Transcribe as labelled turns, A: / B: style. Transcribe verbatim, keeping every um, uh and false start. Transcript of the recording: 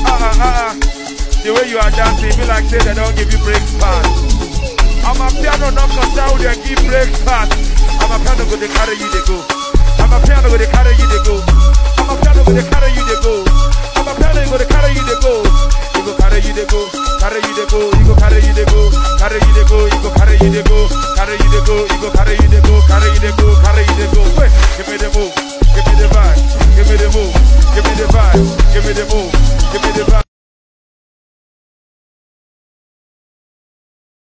A: uh, uh. The way you are dancing, be like say they don't give you break pass. I'm a piano knock us down, they give break pass. I'm a piano go they carry you they go. I'm a piano go they carry you they go. I'm a piano go they carry you they go. I'm a piano go they carry you they go. You go carry you they go, carry you they go, you go carry you they go, carry you they go, you go carry you they go, carry you they go, you go carry you they go, carry you they go, carry you they go. Wait, give me the move, give me the vibe, give me the move, give me the vibe, give me the move.